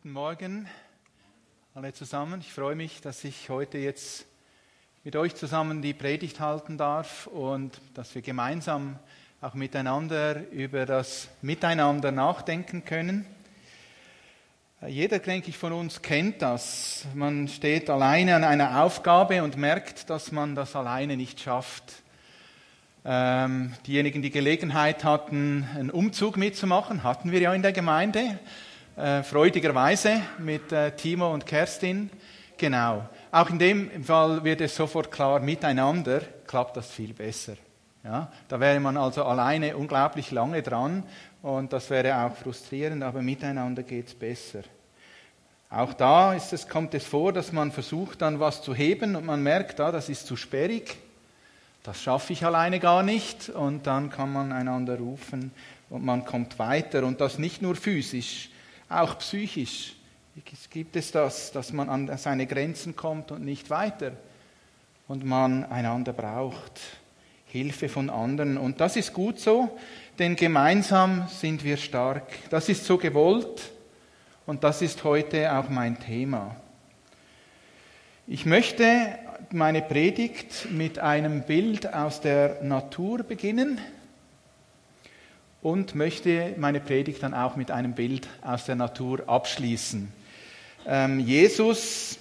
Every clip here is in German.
Guten Morgen alle zusammen. Ich freue mich, dass ich heute jetzt mit euch zusammen die Predigt halten darf und dass wir gemeinsam auch miteinander über das Miteinander nachdenken können. Jeder, denke ich, von uns kennt das. Man steht alleine an einer Aufgabe und merkt, dass man das alleine nicht schafft. Diejenigen, die Gelegenheit hatten, einen Umzug mitzumachen, hatten wir ja in der Gemeinde. Freudigerweise mit Timo und Kerstin. Genau. Auch in dem Fall wird es sofort klar, miteinander klappt das viel besser. Ja? Da wäre man also alleine unglaublich lange dran und das wäre auch frustrierend, aber miteinander geht es besser. Auch da kommt es vor, dass man versucht, dann was zu heben und man merkt, das ist zu sperrig, das schaffe ich alleine gar nicht und dann kann man einander rufen und man kommt weiter und das nicht nur physisch, auch psychisch gibt es das, dass man an seine Grenzen kommt und nicht weiter. Und man einander braucht, Hilfe von anderen. Und das ist gut so, denn gemeinsam sind wir stark. Das ist so gewollt und das ist heute auch mein Thema. Ich möchte meine Predigt mit einem Bild aus der Natur beginnen. Und möchte meine Predigt dann auch mit einem Bild aus der Natur abschließen. Jesus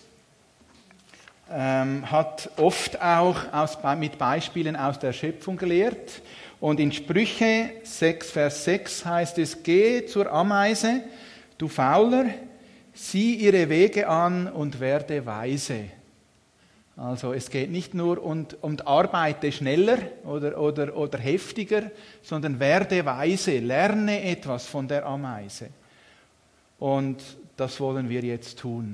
hat oft auch mit Beispielen aus der Schöpfung gelehrt. Und in Sprüche 6, Vers 6 heißt es, geh zur Ameise, du Fauler, sieh ihre Wege an und werde weise. Also es geht nicht nur um arbeite schneller oder heftiger, sondern werde weise, lerne etwas von der Ameise. Und das wollen wir jetzt tun.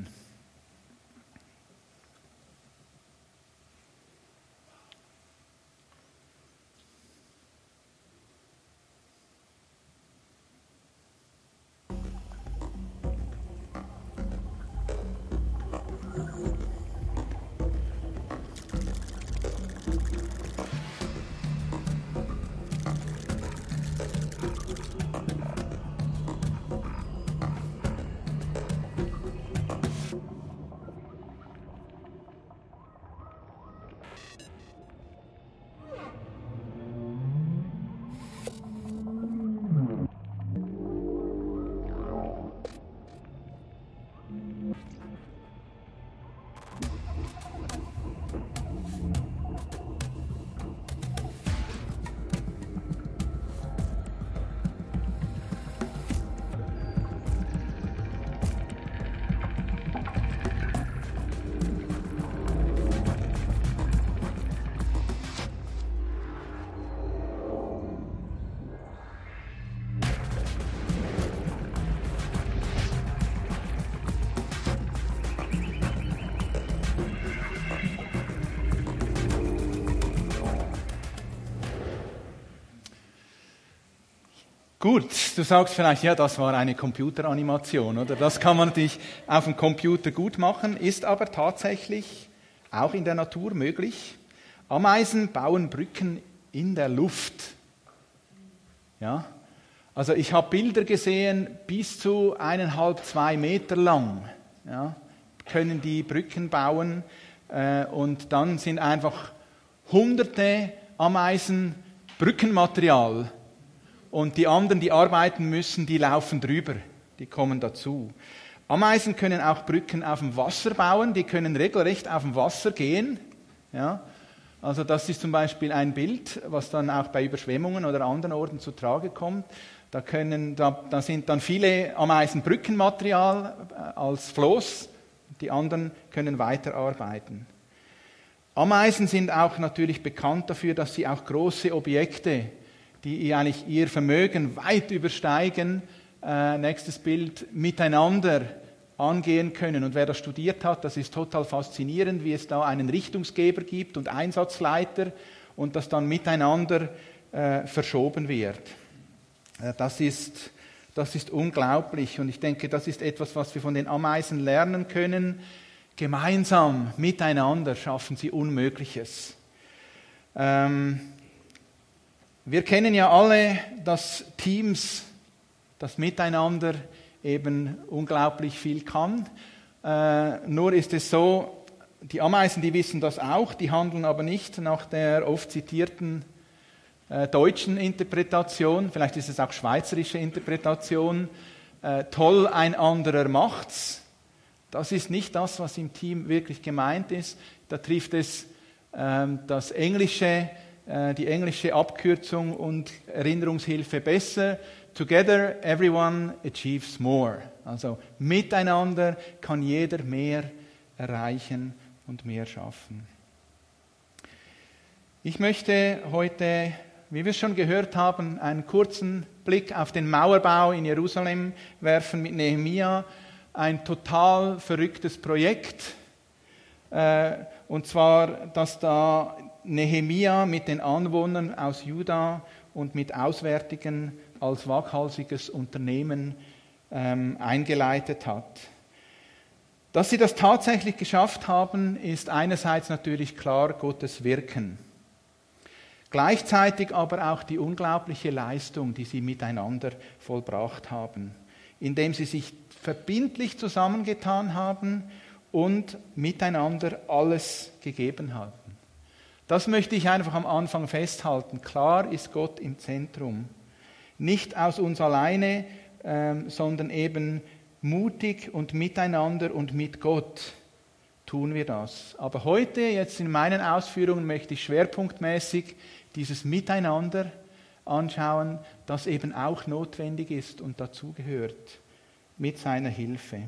Gut, du sagst vielleicht, ja, das war eine Computeranimation, oder? Das kann man natürlich auf dem Computer gut machen, ist aber tatsächlich auch in der Natur möglich. Ameisen bauen Brücken in der Luft. Ja? Also ich habe Bilder gesehen, bis zu 1,5, 2 Meter lang, ja, können die Brücken bauen und dann sind einfach hunderte Ameisen Brückenmaterial. Und die anderen, die arbeiten müssen, die laufen drüber, die kommen dazu. Ameisen können auch Brücken auf dem Wasser bauen, die können regelrecht auf dem Wasser gehen. Ja? Also das ist zum Beispiel ein Bild, was dann auch bei Überschwemmungen oder anderen Orten zu Trage kommt. Da sind dann viele Ameisen Brückenmaterial als Floß, die anderen können weiterarbeiten. Ameisen sind auch natürlich bekannt dafür, dass sie auch große Objekte, die eigentlich ihr Vermögen weit übersteigen, nächstes Bild, miteinander angehen können. Und wer das studiert hat, das ist total faszinierend, wie es da einen Richtungsgeber gibt und Einsatzleiter und das dann miteinander verschoben wird. Das ist unglaublich und ich denke, das ist etwas, was wir von den Ameisen lernen können. Gemeinsam, miteinander schaffen sie Unmögliches. Wir kennen ja alle, dass Teams, das Miteinander eben unglaublich viel kann. Nur ist es so, die Ameisen, die wissen das auch, die handeln aber nicht nach der oft zitierten deutschen Interpretation, vielleicht ist es auch schweizerische Interpretation, toll, ein anderer macht's. Das ist nicht das, was im Team wirklich gemeint ist. Da trifft es die englische Abkürzung und Erinnerungshilfe besser. Together everyone achieves more. Also miteinander kann jeder mehr erreichen und mehr schaffen. Ich möchte heute, wie wir es schon gehört haben, einen kurzen Blick auf den Mauerbau in Jerusalem werfen mit Nehemia. Ein total verrücktes Projekt. Und zwar, dass da Nehemia mit den Anwohnern aus Juda und mit Auswärtigen als waghalsiges Unternehmen eingeleitet hat. Dass sie das tatsächlich geschafft haben, ist einerseits natürlich klar Gottes Wirken. Gleichzeitig aber auch die unglaubliche Leistung, die sie miteinander vollbracht haben, indem sie sich verbindlich zusammengetan haben und miteinander alles gegeben haben. Das möchte ich einfach am Anfang festhalten. Klar ist Gott im Zentrum. Nicht aus uns alleine, sondern eben mutig und miteinander und mit Gott tun wir das. Aber heute, jetzt in meinen Ausführungen, möchte ich schwerpunktmäßig dieses Miteinander anschauen, das eben auch notwendig ist und dazugehört, mit seiner Hilfe.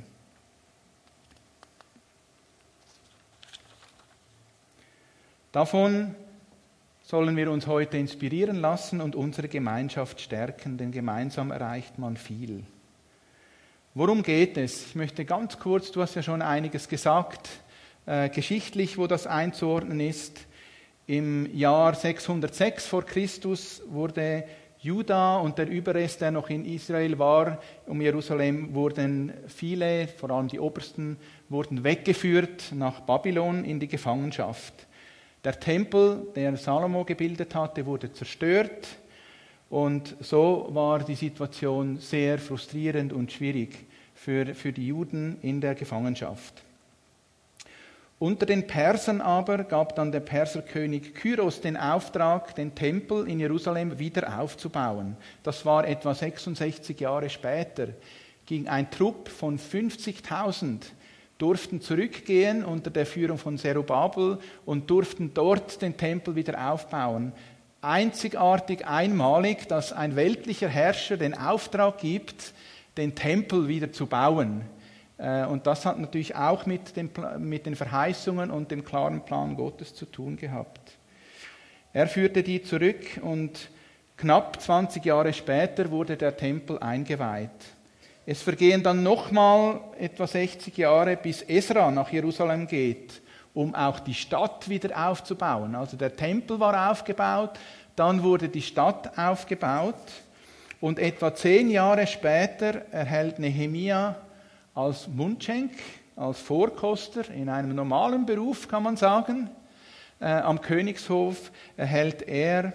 Davon sollen wir uns heute inspirieren lassen und unsere Gemeinschaft stärken, denn gemeinsam erreicht man viel. Worum geht es? Ich möchte ganz kurz, du hast ja schon einiges gesagt, geschichtlich, wo das einzuordnen ist. Im Jahr 606 vor Christus wurde Juda und der Überrest, der noch in Israel war, um Jerusalem, wurden viele, vor allem die Obersten, wurden weggeführt nach Babylon in die Gefangenschaft. Der Tempel, der Salomo gebildet hatte, wurde zerstört und so war die Situation sehr frustrierend und schwierig für die Juden in der Gefangenschaft. Unter den Persern aber gab dann der Perserkönig Kyros den Auftrag, den Tempel in Jerusalem wieder aufzubauen. Das war etwa 66 Jahre später. Ging ein Trupp von 50.000, durften zurückgehen unter der Führung von Zerubabel und durften dort den Tempel wieder aufbauen. Einzigartig, einmalig, dass ein weltlicher Herrscher den Auftrag gibt, den Tempel wieder zu bauen. Und das hat natürlich auch mit den Verheißungen und dem klaren Plan Gottes zu tun gehabt. Er führte die zurück und knapp 20 Jahre später wurde der Tempel eingeweiht. Es vergehen dann nochmal etwa 60 Jahre, bis Esra nach Jerusalem geht, um auch die Stadt wieder aufzubauen. Also der Tempel war aufgebaut, dann wurde die Stadt aufgebaut und etwa 10 Jahre später erhält Nehemia als Mundschenk, als Vorkoster in einem normalen Beruf, kann man sagen, am Königshof erhält er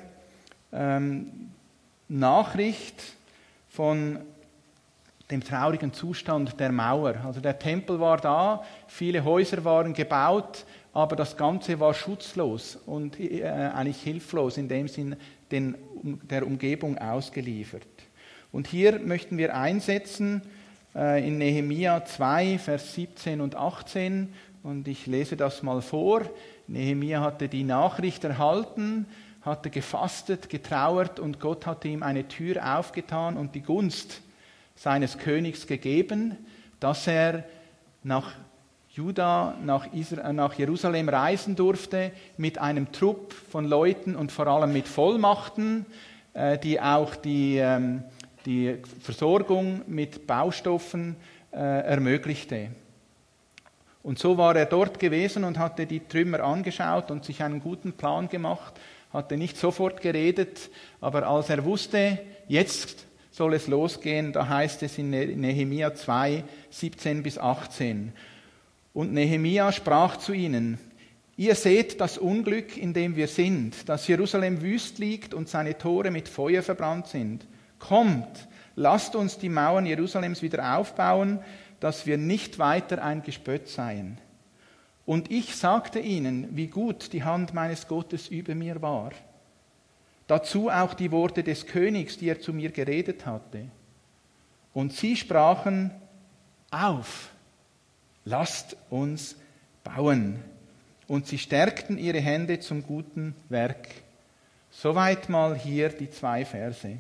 Nachricht von dem traurigen Zustand der Mauer. Also der Tempel war da, viele Häuser waren gebaut, aber das Ganze war schutzlos und eigentlich hilflos, in dem Sinn der Umgebung ausgeliefert. Und hier möchten wir einsetzen in Nehemia 2, Vers 17 und 18 und ich lese das mal vor. Nehemia hatte die Nachricht erhalten, hatte gefastet, getrauert und Gott hatte ihm eine Tür aufgetan und die Gunst seines Königs gegeben, dass er nach Juda, nach Jerusalem reisen durfte mit einem Trupp von Leuten und vor allem mit Vollmachten, die auch die Versorgung mit Baustoffen ermöglichte. Und so war er dort gewesen und hatte die Trümmer angeschaut und sich einen guten Plan gemacht, hatte nicht sofort geredet, aber als er wusste, jetzt soll es losgehen, da heißt es in Nehemia 2, 17 bis 18. Und Nehemia sprach zu ihnen: Ihr seht das Unglück, in dem wir sind, dass Jerusalem wüst liegt und seine Tore mit Feuer verbrannt sind. Kommt, lasst uns die Mauern Jerusalems wieder aufbauen, dass wir nicht weiter ein Gespött seien. Und ich sagte ihnen, wie gut die Hand meines Gottes über mir war. Dazu auch die Worte des Königs, die er zu mir geredet hatte. Und sie sprachen, auf, lasst uns bauen. Und sie stärkten ihre Hände zum guten Werk. Soweit mal hier die 2 Verse.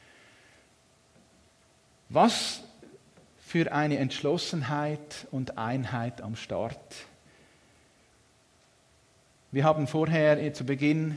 Was für eine Entschlossenheit und Einheit am Start. Wir haben vorher zu Beginn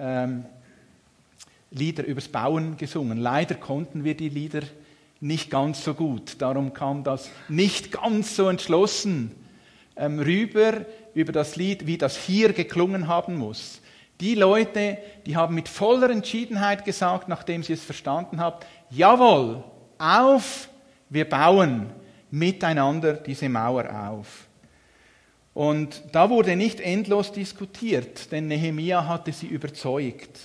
Lieder übers Bauen gesungen. Leider konnten wir die Lieder nicht ganz so gut. Darum kam das nicht ganz so entschlossen rüber, über das Lied, wie das hier geklungen haben muss. Die Leute, die haben mit voller Entschiedenheit gesagt, nachdem sie es verstanden haben, jawohl, auf, wir bauen miteinander diese Mauer auf. Und da wurde nicht endlos diskutiert, denn Nehemia hatte sie überzeugt.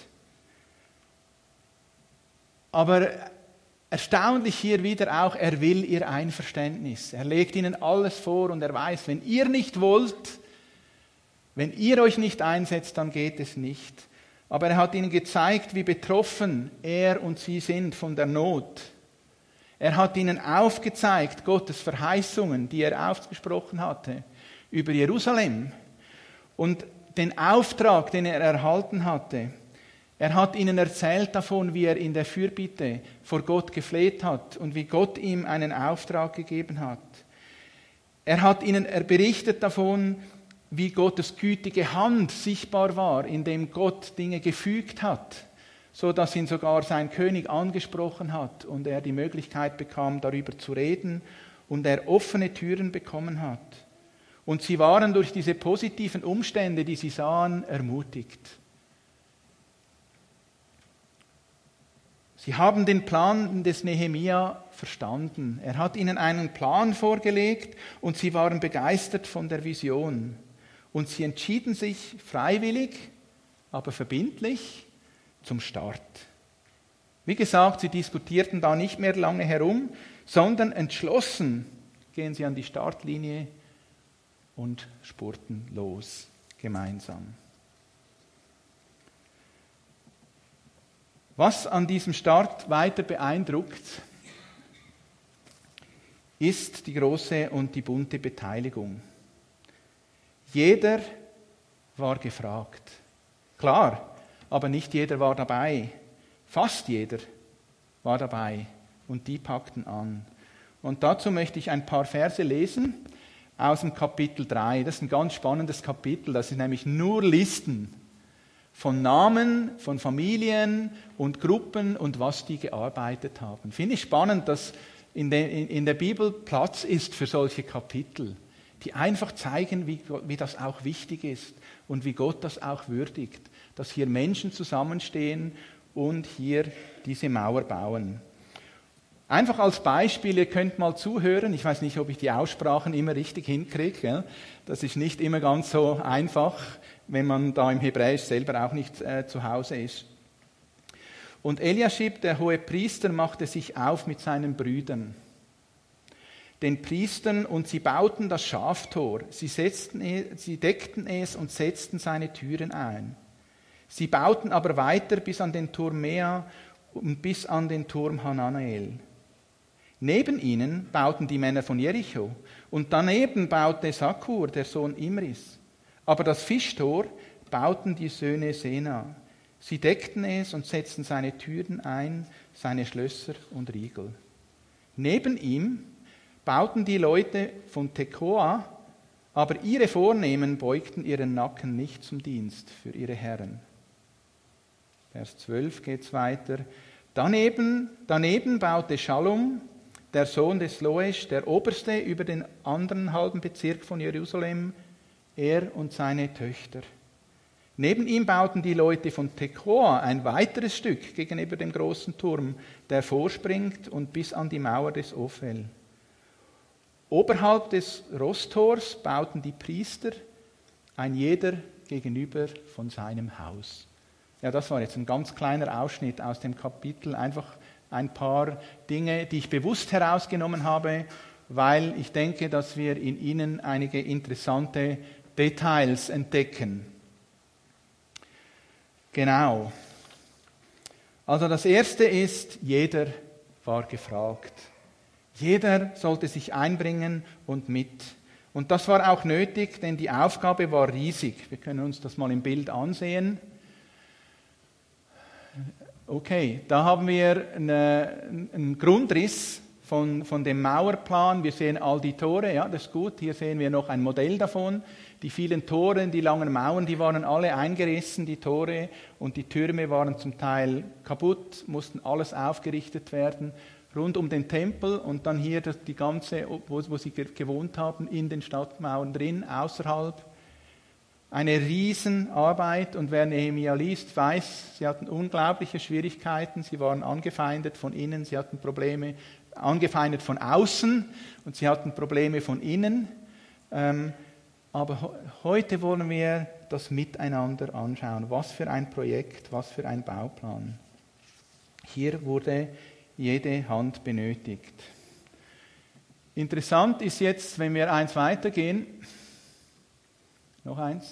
Aber erstaunlich hier wieder auch, er will ihr Einverständnis. Er legt ihnen alles vor und er weiß, wenn ihr nicht wollt, wenn ihr euch nicht einsetzt, dann geht es nicht. Aber er hat ihnen gezeigt, wie betroffen er und sie sind von der Not. Er hat ihnen aufgezeigt, Gottes Verheißungen, die er ausgesprochen hatte, über Jerusalem und den Auftrag, den er erhalten hatte. Er hat ihnen erzählt davon, wie er in der Fürbitte vor Gott gefleht hat und wie Gott ihm einen Auftrag gegeben hat. Er berichtet davon, wie Gottes gütige Hand sichtbar war, indem Gott Dinge gefügt hat, so dass ihn sogar sein König angesprochen hat und er die Möglichkeit bekam, darüber zu reden und er offene Türen bekommen hat. Und sie waren durch diese positiven Umstände, die sie sahen, ermutigt. Sie haben den Plan des Nehemia verstanden. Er hat ihnen einen Plan vorgelegt und sie waren begeistert von der Vision. Und sie entschieden sich freiwillig, aber verbindlich zum Start. Wie gesagt, sie diskutierten da nicht mehr lange herum, sondern entschlossen gehen sie an die Startlinie und spurten los gemeinsam. Was an diesem Start weiter beeindruckt, ist die große und die bunte Beteiligung. Jeder war gefragt. Klar, aber nicht jeder war dabei. Fast jeder war dabei und die packten an. Und dazu möchte ich ein paar Verse lesen aus dem Kapitel 3. Das ist ein ganz spannendes Kapitel, das ist nämlich nur Listen von Namen, von Familien und Gruppen und was die gearbeitet haben. Finde ich spannend, dass in der Bibel Platz ist für solche Kapitel, die einfach zeigen, wie das auch wichtig ist und wie Gott das auch würdigt, dass hier Menschen zusammenstehen und hier diese Mauer bauen. Einfach als Beispiel, ihr könnt mal zuhören, ich weiß nicht, ob ich die Aussprachen immer richtig hinkriege, gell? Das ist nicht immer ganz so einfach, wenn man da im Hebräisch selber auch nicht zu Hause ist. Und Eliaschib, der hohe Priester, machte sich auf mit seinen Brüdern, den Priestern, und sie bauten das Schaftor. Sie deckten es und setzten seine Türen ein. Sie bauten aber weiter bis an den Turm Mea und bis an den Turm Hananael. Neben ihnen bauten die Männer von Jericho und daneben baute Sakur, der Sohn Imris. Aber das Fischtor bauten die Söhne Sena. Sie deckten es und setzten seine Türen ein, seine Schlösser und Riegel. Neben ihm bauten die Leute von Tekoa, aber ihre Vornehmen beugten ihren Nacken nicht zum Dienst für ihre Herren. Vers 12 geht es weiter. Daneben baute Schallum, der Sohn des Loesch, der Oberste über den anderen halben Bezirk von Jerusalem, er und seine Töchter. Neben ihm bauten die Leute von Tekoa ein weiteres Stück gegenüber dem großen Turm, der vorspringt und bis an die Mauer des Ophel. Oberhalb des Rostors bauten die Priester, ein jeder gegenüber von seinem Haus. Ja, das war jetzt ein ganz kleiner Ausschnitt aus dem Kapitel, einfach ein paar Dinge, die ich bewusst herausgenommen habe, weil ich denke, dass wir in ihnen einige interessante Details entdecken. Genau. Also das Erste ist, jeder war gefragt. Jeder sollte sich einbringen und mit. Und das war auch nötig, denn die Aufgabe war riesig. Wir können uns das mal im Bild ansehen. Okay, da haben wir einen Grundriss von dem Mauerplan. Wir sehen all die Tore, ja, das ist gut. Hier sehen wir noch ein Modell davon. Die vielen Tore, die langen Mauern, die waren alle eingerissen, die Tore, und die Türme waren zum Teil kaputt, mussten alles aufgerichtet werden, rund um den Tempel und dann hier die ganze, wo sie gewohnt haben, in den Stadtmauern drin, außerhalb. Eine Riesenarbeit, und wer Nehemia liest, weiß, sie hatten unglaubliche Schwierigkeiten, sie waren angefeindet von innen, sie hatten Probleme, angefeindet von außen und sie hatten Probleme von innen. Aber heute wollen wir das miteinander anschauen. Was für ein Projekt, was für ein Bauplan. Hier wurde jede Hand benötigt. Interessant ist jetzt, wenn wir eins weitergehen. Noch eins?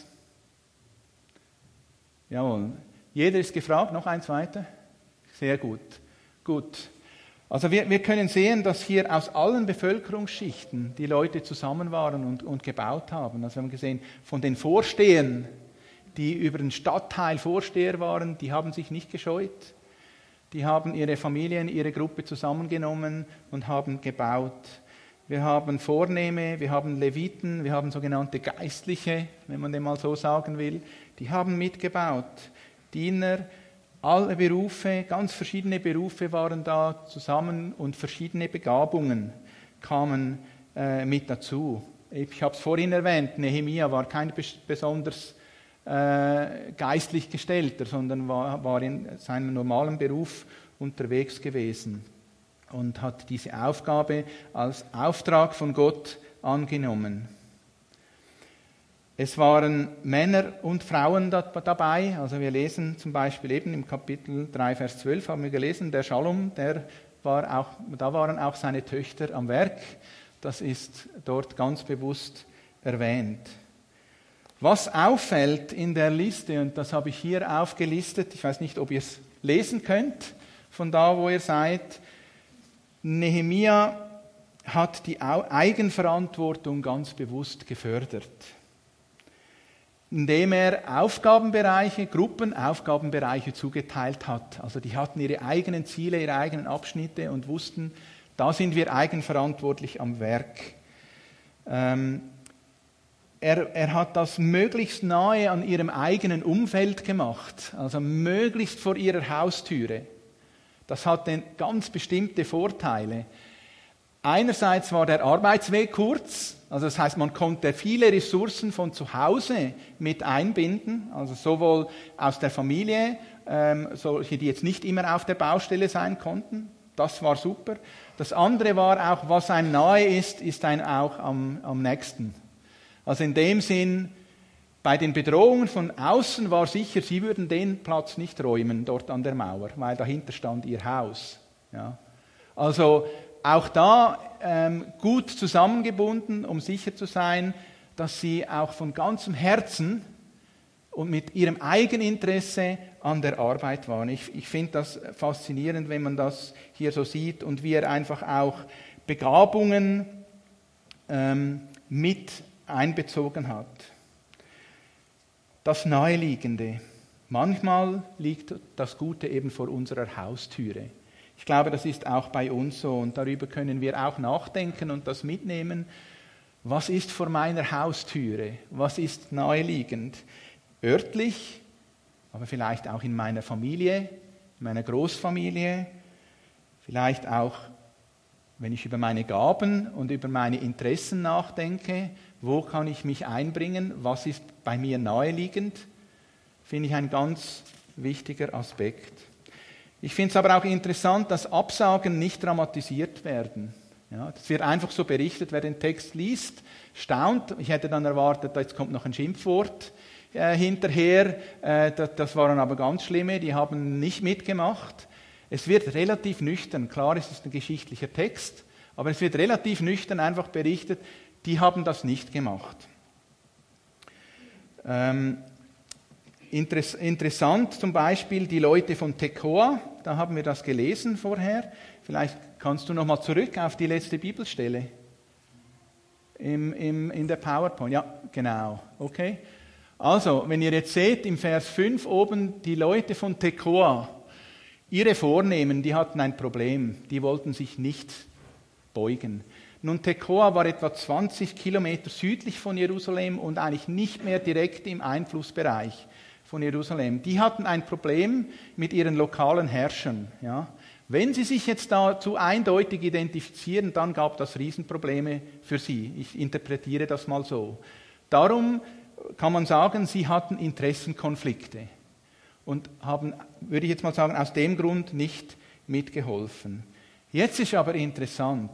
Jawohl. Jeder ist gefragt. Noch eins weiter? Sehr gut. Gut. Also wir können sehen, dass hier aus allen Bevölkerungsschichten die Leute zusammen waren und gebaut haben. Also wir haben gesehen, von den Vorstehern, die über den Stadtteil Vorsteher waren, die haben sich nicht gescheut. Die haben ihre Familien, ihre Gruppe zusammengenommen und haben gebaut. Wir haben Vornehme, wir haben Leviten, wir haben sogenannte Geistliche, wenn man dem mal so sagen will. Die haben mitgebaut. Diener, alle Berufe, ganz verschiedene Berufe waren da zusammen und verschiedene Begabungen kamen mit dazu. Ich habe es vorhin erwähnt, Nehemia war kein besonders geistlich Gestellter, sondern war in seinem normalen Beruf unterwegs gewesen und hat diese Aufgabe als Auftrag von Gott angenommen. Es waren Männer und Frauen dabei, also wir lesen zum Beispiel eben im Kapitel 3, Vers 12 haben wir gelesen, der Schalom, da waren auch seine Töchter am Werk, das ist dort ganz bewusst erwähnt. Was auffällt in der Liste, und das habe ich hier aufgelistet, ich weiß nicht, ob ihr es lesen könnt, von da, wo ihr seid, Nehemia hat die Eigenverantwortung ganz bewusst gefördert, indem er Aufgabenbereiche, Gruppenaufgabenbereiche zugeteilt hat. Also die hatten ihre eigenen Ziele, ihre eigenen Abschnitte und wussten, da sind wir eigenverantwortlich am Werk. Er hat das möglichst nahe an ihrem eigenen Umfeld gemacht, also möglichst vor ihrer Haustüre. Das hatte ganz bestimmte Vorteile. Einerseits war der Arbeitsweg kurz, also das heißt, man konnte viele Ressourcen von zu Hause mit einbinden, also sowohl aus der Familie, solche, die jetzt nicht immer auf der Baustelle sein konnten, das war super. Das andere war auch, was einem nahe ist einem auch am nächsten. Also in dem Sinn, bei den Bedrohungen von außen war sicher, sie würden den Platz nicht räumen, dort an der Mauer, weil dahinter stand ihr Haus. Ja. Also auch da gut zusammengebunden, um sicher zu sein, dass sie auch von ganzem Herzen und mit ihrem Eigeninteresse an der Arbeit waren. Ich finde das faszinierend, wenn man das hier so sieht und wie er einfach auch Begabungen mit einbezogen hat. Das Naheliegende. Manchmal liegt das Gute eben vor unserer Haustüre. Ich glaube, das ist auch bei uns so und darüber können wir auch nachdenken und das mitnehmen. Was ist vor meiner Haustüre? Was ist naheliegend? Örtlich, aber vielleicht auch in meiner Familie, in meiner Großfamilie, vielleicht auch, wenn ich über meine Gaben und über meine Interessen nachdenke, wo kann ich mich einbringen? Was ist bei mir naheliegend? Finde ich ein ganz wichtiger Aspekt. Ich finde es aber auch interessant, dass Absagen nicht dramatisiert werden. Ja, das wird einfach so berichtet, wer den Text liest, staunt. Ich hätte dann erwartet, jetzt kommt noch ein Schimpfwort hinterher. Das waren aber ganz schlimme, die haben nicht mitgemacht. Es wird relativ nüchtern, klar, es ist ein geschichtlicher Text, aber es wird relativ nüchtern einfach berichtet, die haben das nicht gemacht. Interessant zum Beispiel die Leute von Tekoa, da haben wir das gelesen vorher. Vielleicht kannst du nochmal zurück auf die letzte Bibelstelle in der PowerPoint. Ja, genau. Okay. Also, wenn ihr jetzt seht, im Vers 5 oben, die Leute von Tekoa, ihre Vornehmen, die hatten ein Problem. Die wollten sich nicht beugen. Nun, Tekoa war etwa 20 Kilometer südlich von Jerusalem und eigentlich nicht mehr direkt im Einflussbereich von Jerusalem. Die hatten ein Problem mit ihren lokalen Herrschern. Ja. Wenn sie sich jetzt dazu eindeutig identifizieren, dann gab das Riesenprobleme für sie. Ich interpretiere das mal so. Darum kann man sagen, sie hatten Interessenkonflikte und haben, würde ich jetzt mal sagen, aus dem Grund nicht mitgeholfen. Jetzt ist aber interessant,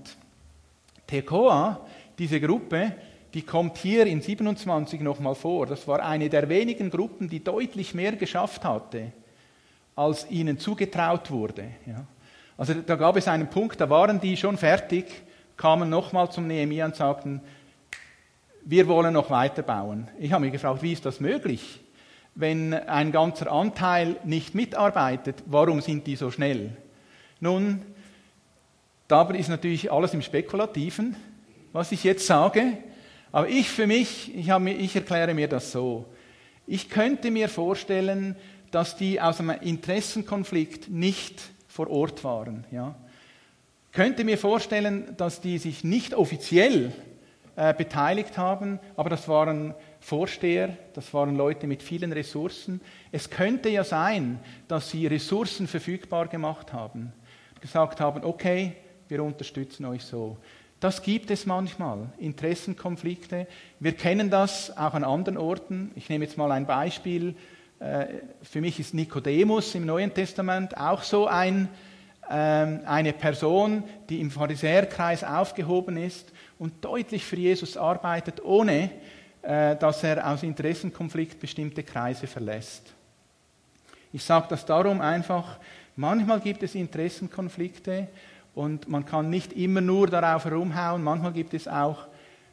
Tekoa, diese Gruppe, die kommt hier in 27 nochmal vor. Das war eine der wenigen Gruppen, die deutlich mehr geschafft hatte, als ihnen zugetraut wurde. Ja. Also da gab es einen Punkt, da waren die schon fertig, kamen nochmal zum Nehemia und sagten, wir wollen noch weiterbauen. Ich habe mich gefragt, wie ist das möglich? Wenn ein ganzer Anteil nicht mitarbeitet, warum sind die so schnell? Nun, dabei ist natürlich alles im Spekulativen, was ich jetzt sage. Aber ich für mich, ich erkläre mir das so. Ich könnte mir vorstellen, dass die aus einem Interessenkonflikt nicht vor Ort waren. Ja. Könnte mir vorstellen, dass die sich nicht offiziell beteiligt haben, aber das waren Vorsteher, das waren Leute mit vielen Ressourcen. Es könnte ja sein, dass sie Ressourcen verfügbar gemacht haben, gesagt haben, okay, wir unterstützen euch so. Das gibt es manchmal, Interessenkonflikte. Wir kennen das auch an anderen Orten. Ich nehme jetzt mal ein Beispiel. Für mich ist Nikodemus im Neuen Testament auch so eine Person, die im Pharisäerkreis aufgehoben ist und deutlich für Jesus arbeitet, ohne dass er aus Interessenkonflikt bestimmte Kreise verlässt. Ich sage das darum einfach, manchmal gibt es Interessenkonflikte und man kann nicht immer nur darauf herumhauen, manchmal gibt es auch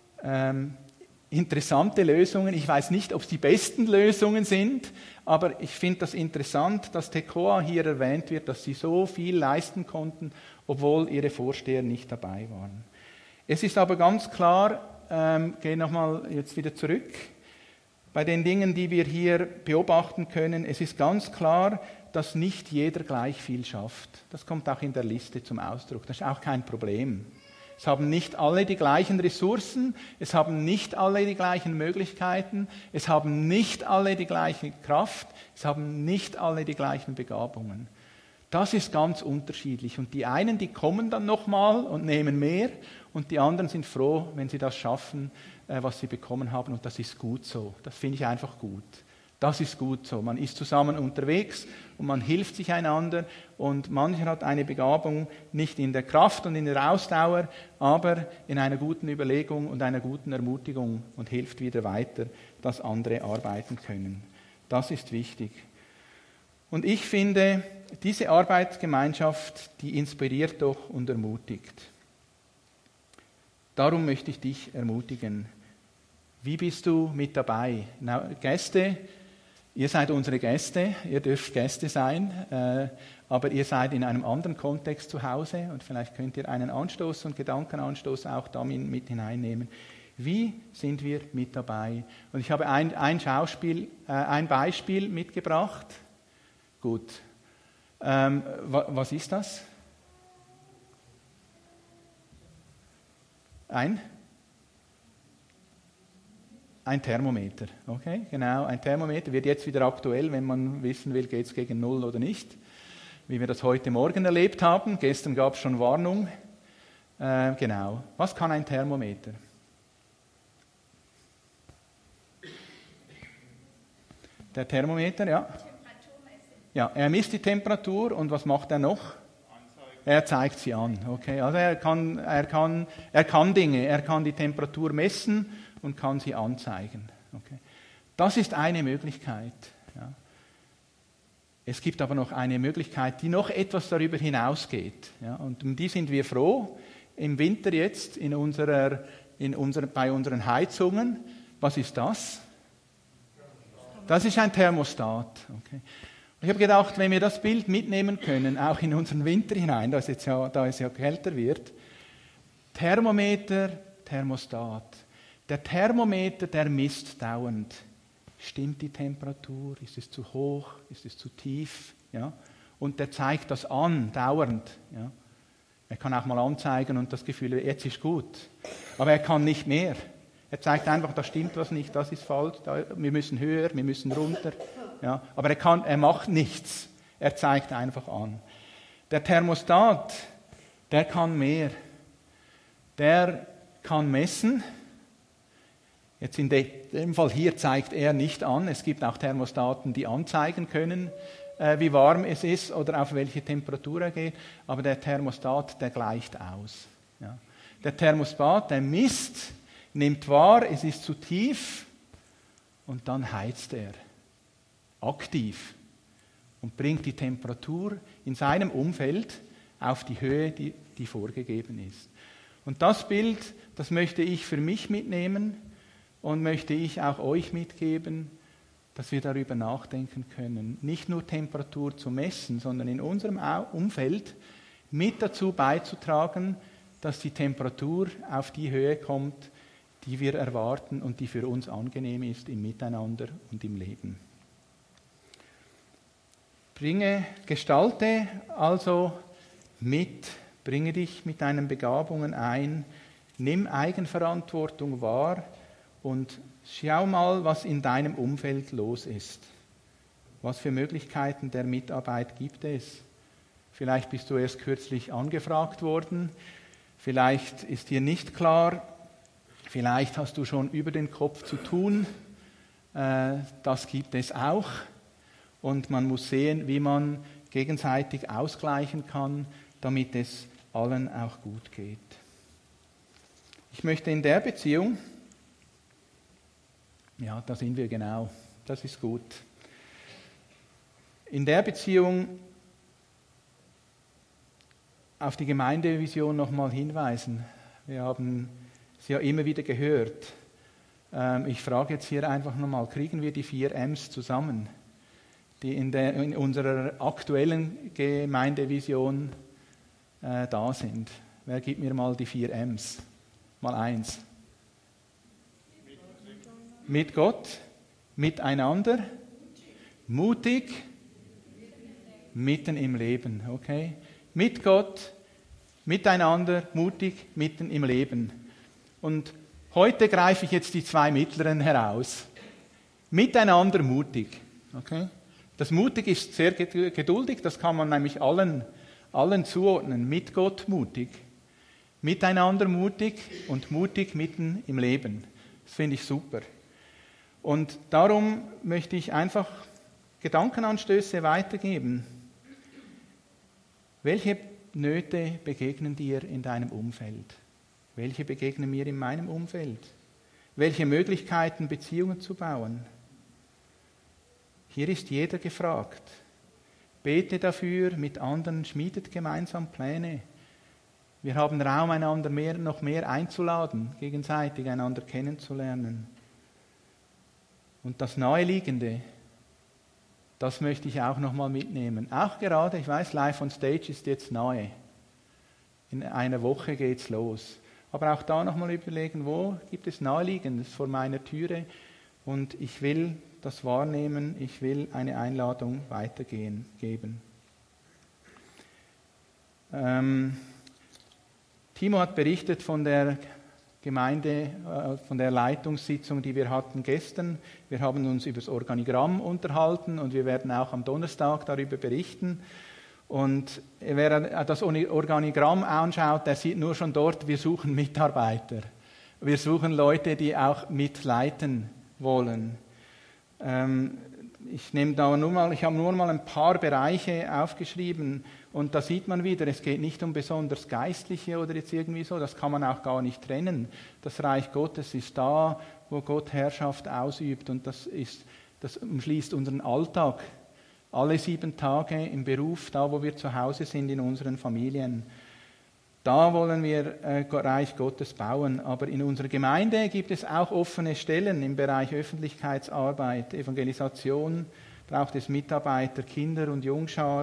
interessante Lösungen. Ich weiß nicht, ob es die besten Lösungen sind, aber ich finde das interessant, dass Tekoa hier erwähnt wird, dass sie so viel leisten konnten, obwohl ihre Vorsteher nicht dabei waren. Es ist aber ganz klar, gehe nochmal jetzt wieder zurück, bei den Dingen, die wir hier beobachten können, es ist ganz klar, dass nicht jeder gleich viel schafft. Das kommt auch in der Liste zum Ausdruck. Das ist auch kein Problem. Es haben nicht alle die gleichen Ressourcen, es haben nicht alle die gleichen Möglichkeiten, es haben nicht alle die gleiche Kraft, es haben nicht alle die gleichen Begabungen. Das ist ganz unterschiedlich. Und die einen, die kommen dann nochmal und nehmen mehr und die anderen sind froh, wenn sie das schaffen, was sie bekommen haben. Und das ist gut so. Das finde ich einfach gut. Das ist gut so. Man ist zusammen unterwegs und man hilft sich einander und mancher hat eine Begabung nicht in der Kraft und in der Ausdauer, aber in einer guten Überlegung und einer guten Ermutigung und hilft wieder weiter, dass andere arbeiten können. Das ist wichtig. Und ich finde, diese Arbeitsgemeinschaft, die inspiriert doch und ermutigt. Darum möchte ich dich ermutigen. Wie bist du mit dabei? Gäste, ihr seid unsere Gäste, ihr dürft Gäste sein, aber ihr seid in einem anderen Kontext zu Hause und vielleicht könnt ihr einen Anstoß und Gedankenanstoß auch damit mit hineinnehmen. Wie sind wir mit dabei? Und ich habe ein Beispiel mitgebracht. Gut. Was ist das? Ein Thermometer. Okay, genau, ein Thermometer wird jetzt wieder aktuell, wenn man wissen will, geht es gegen Null oder nicht. Wie wir das heute Morgen erlebt haben. Gestern gab es schon Warnung. Genau. Was kann ein Thermometer? Der Thermometer, ja. Ja, er misst die Temperatur und was macht er noch? Er zeigt sie an. Okay, also er kann Dinge, er kann die Temperatur messen und kann sie anzeigen. Okay. Das ist eine Möglichkeit. Ja. Es gibt aber noch eine Möglichkeit, die noch etwas darüber hinausgeht. Ja, und um die sind wir froh. Im Winter jetzt bei unseren Heizungen. Was ist das? Das ist ein Thermostat. Okay. Ich habe gedacht, wenn wir das Bild mitnehmen können, auch in unseren Winter hinein, da es ja kälter wird, Thermometer, Thermostat. Der Thermometer, der misst dauernd. Stimmt die Temperatur? Ist es zu hoch? Ist es zu tief? Ja? Und der zeigt das an, dauernd. Ja? Er kann auch mal anzeigen und das Gefühl, jetzt ist gut. Aber er kann nicht mehr. Er zeigt einfach, da stimmt was nicht, das ist falsch, wir müssen höher, wir müssen runter. Ja? Aber er macht nichts. Er zeigt einfach an. Der Thermostat, der kann mehr. Der kann messen. Jetzt in dem Fall hier zeigt er nicht an. Es gibt auch Thermostaten, die anzeigen können, wie warm es ist oder auf welche Temperatur er geht. Aber der Thermostat, der gleicht aus. Ja. Der Thermostat, der misst, nimmt wahr, es ist zu tief und dann heizt er aktiv und bringt die Temperatur in seinem Umfeld auf die Höhe, die vorgegeben ist. Und das Bild, das möchte ich für mich mitnehmen. Und möchte ich auch euch mitgeben, dass wir darüber nachdenken können, nicht nur Temperatur zu messen, sondern in unserem Umfeld mit dazu beizutragen, dass die Temperatur auf die Höhe kommt, die wir erwarten und die für uns angenehm ist im Miteinander und im Leben. Gestalte also mit, bringe dich mit deinen Begabungen ein, nimm Eigenverantwortung wahr, und schau mal, was in deinem Umfeld los ist. Was für Möglichkeiten der Mitarbeit gibt es? Vielleicht bist du erst kürzlich angefragt worden. Vielleicht ist dir nicht klar. Vielleicht hast du schon über den Kopf zu tun. Das gibt es auch. Und man muss sehen, wie man gegenseitig ausgleichen kann, damit es allen auch gut geht. Ich möchte in der Beziehung, ja, da sind wir genau, das ist gut. In der Beziehung auf die Gemeindevision nochmal hinweisen. Wir haben sie ja immer wieder gehört. Ich frage jetzt hier einfach nochmal, kriegen wir die 4 M's zusammen, die in unserer aktuellen Gemeindevision da sind? Wer gibt mir mal die 4 M's? Mal 1. Mit Gott, miteinander, mutig, mitten im Leben. Okay? Mit Gott, miteinander, mutig, mitten im Leben. Und heute greife ich jetzt die 2 mittleren heraus. Miteinander mutig. Okay? Das mutig ist sehr geduldig, das kann man nämlich allen zuordnen. Mit Gott mutig, miteinander mutig und mutig mitten im Leben. Das finde ich super. Und darum möchte ich einfach Gedankenanstöße weitergeben. Welche Nöte begegnen dir in deinem Umfeld? Welche begegnen mir in meinem Umfeld? Welche Möglichkeiten, Beziehungen zu bauen? Hier ist jeder gefragt. Bete dafür mit anderen, schmiedet gemeinsam Pläne. Wir haben Raum, einander noch mehr einzuladen, gegenseitig einander kennenzulernen. Und das Naheliegende, das möchte ich auch nochmal mitnehmen. Auch gerade, ich weiß, Live on Stage ist jetzt nahe. In einer Woche geht's los. Aber auch da nochmal überlegen, wo gibt es Naheliegendes vor meiner Türe? Und ich will das wahrnehmen, ich will eine Einladung geben. Timo hat berichtet von der Gemeinde, von der Leitungssitzung, die wir hatten gestern. Wir haben uns über das Organigramm unterhalten und wir werden auch am Donnerstag darüber berichten. Und wer das Organigramm anschaut, der sieht nur schon dort, wir suchen Mitarbeiter. Wir suchen Leute, die auch mitleiten wollen. Ich habe nur mal ein paar Bereiche aufgeschrieben und da sieht man wieder, es geht nicht um besonders Geistliche oder jetzt irgendwie so, das kann man auch gar nicht trennen. Das Reich Gottes ist da, wo Gott Herrschaft ausübt und das umschließt unseren Alltag. alle 7 Tage im Beruf, da wo wir zu Hause sind in unseren Familien. Da wollen wir Reich Gottes bauen. Aber in unserer Gemeinde gibt es auch offene Stellen im Bereich Öffentlichkeitsarbeit, Evangelisation, braucht es Mitarbeiter, Kinder- und Jungschar,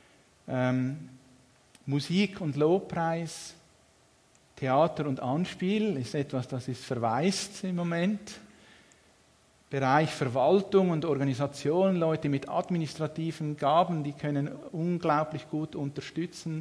Musik und Lobpreis, Theater und Anspiel ist etwas, das ist verwaist im Moment. Bereich Verwaltung und Organisation, Leute mit administrativen Gaben, die können unglaublich gut unterstützen.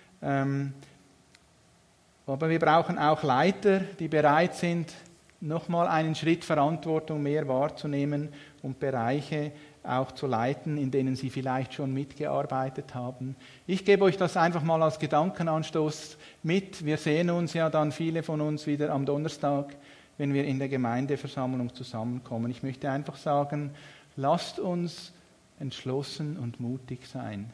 Aber wir brauchen auch Leiter, die bereit sind, nochmal einen Schritt Verantwortung mehr wahrzunehmen und Bereiche auch zu leiten, in denen sie vielleicht schon mitgearbeitet haben. Ich gebe euch das einfach mal als Gedankenanstoß mit. Wir sehen uns ja dann, viele von uns, wieder am Donnerstag, wenn wir in der Gemeindeversammlung zusammenkommen. Ich möchte einfach sagen, lasst uns entschlossen und mutig sein.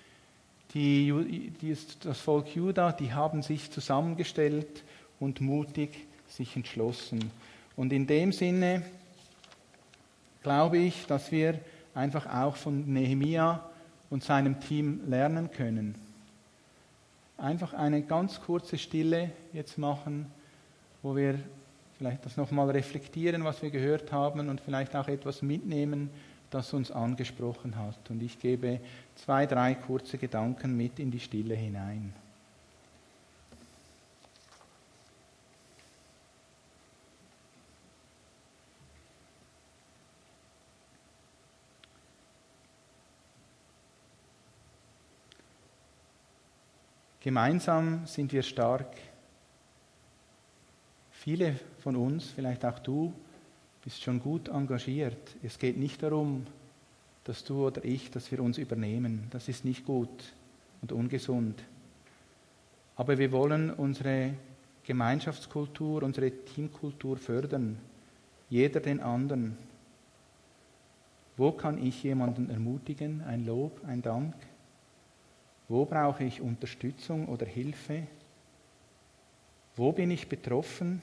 Das Volk Juda, die haben sich zusammengestellt und mutig sich entschlossen. Und in dem Sinne glaube ich, dass wir einfach auch von Nehemia und seinem Team lernen können. Einfach eine ganz kurze Stille jetzt machen, wo wir vielleicht das nochmal reflektieren, was wir gehört haben und vielleicht auch etwas mitnehmen, das uns angesprochen hat. Und ich gebe 2, 3 kurze Gedanken mit in die Stille hinein. Gemeinsam sind wir stark. Viele von uns, vielleicht auch du, bist schon gut engagiert. Es geht nicht darum, dass du oder ich, dass wir uns übernehmen. Das ist nicht gut und ungesund. Aber wir wollen unsere Gemeinschaftskultur, unsere Teamkultur fördern. Jeder den anderen. Wo kann ich jemanden ermutigen? Ein Lob, ein Dank? Wo brauche ich Unterstützung oder Hilfe? Wo bin ich betroffen?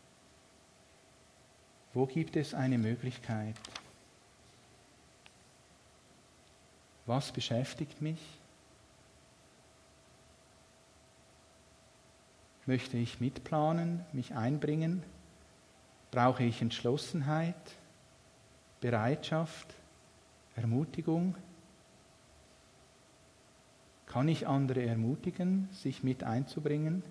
Wo gibt es eine Möglichkeit? Was beschäftigt mich? Möchte ich mitplanen, mich einbringen? Brauche ich Entschlossenheit, Bereitschaft, Ermutigung? Kann ich andere ermutigen, sich mit einzubringen?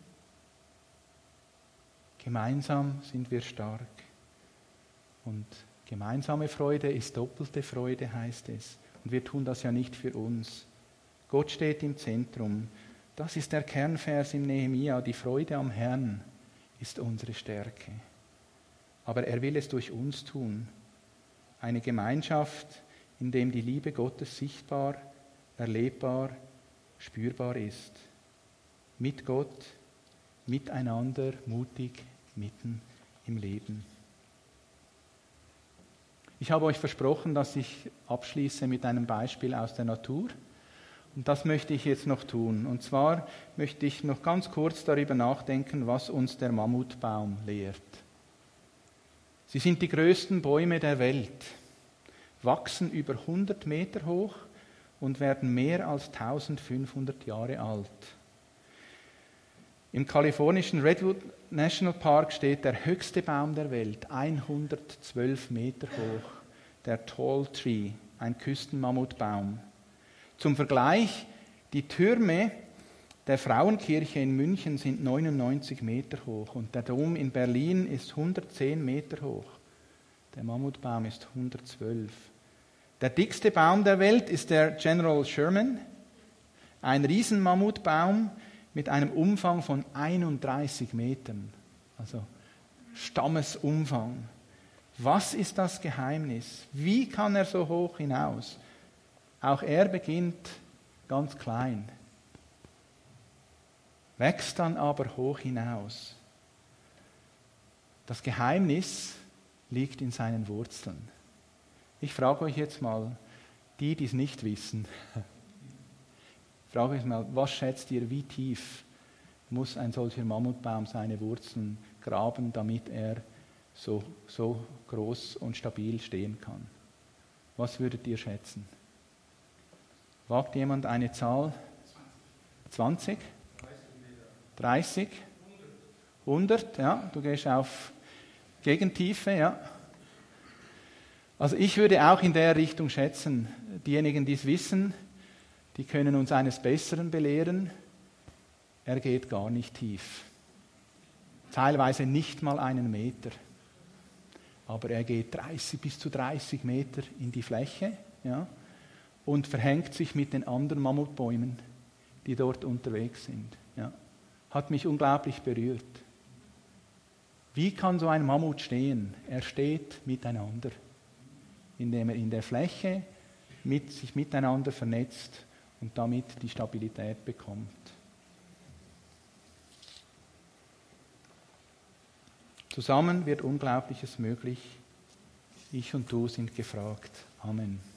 Gemeinsam sind wir stark. Und gemeinsame Freude ist doppelte Freude, heißt es. Und wir tun das ja nicht für uns. Gott steht im Zentrum. Das ist der Kernvers im Nehemia. Die Freude am Herrn ist unsere Stärke. Aber er will es durch uns tun. Eine Gemeinschaft, in der die Liebe Gottes sichtbar, erlebbar, spürbar ist. Mit Gott, miteinander, mutig, mitten im Leben. Ich habe euch versprochen, dass ich abschließe mit einem Beispiel aus der Natur. Und das möchte ich jetzt noch tun. Und zwar möchte ich noch ganz kurz darüber nachdenken, was uns der Mammutbaum lehrt. Sie sind die größten Bäume der Welt, wachsen über 100 Meter hoch und werden mehr als 1500 Jahre alt. Im kalifornischen Redwood National Park steht der höchste Baum der Welt, 112 Meter hoch, der Tall Tree, ein Küstenmammutbaum. Zum Vergleich, die Türme der Frauenkirche in München sind 99 Meter hoch und der Dom in Berlin ist 110 Meter hoch. Der Mammutbaum ist 112. Der dickste Baum der Welt ist der General Sherman, ein Riesenmammutbaum mit einem Umfang von 31 Metern, also Stammesumfang. Was ist das Geheimnis? Wie kann er so hoch hinaus? Auch er beginnt ganz klein, wächst dann aber hoch hinaus. Das Geheimnis liegt in seinen Wurzeln. Ich frage euch jetzt mal, die es nicht wissen, frage euch mal, was schätzt ihr, wie tief muss ein solcher Mammutbaum seine Wurzeln graben, damit er so groß und stabil stehen kann? Was würdet ihr schätzen? Wagt jemand eine Zahl? 20? 30? 100? Ja, du gehst auf Gegentiefe, ja. Also ich würde auch in der Richtung schätzen, diejenigen, die es wissen, die können uns eines Besseren belehren. Er geht gar nicht tief. Teilweise nicht mal 1 Meter. Aber er geht bis zu 30 Meter in die Fläche, ja, und verhängt sich mit den anderen Mammutbäumen, die dort unterwegs sind. Ja. Hat mich unglaublich berührt. Wie kann so ein Mammut stehen? Er steht miteinander, indem er in der Fläche sich miteinander vernetzt und damit die Stabilität bekommt. Zusammen wird Unglaubliches möglich. Ich und du sind gefragt. Amen.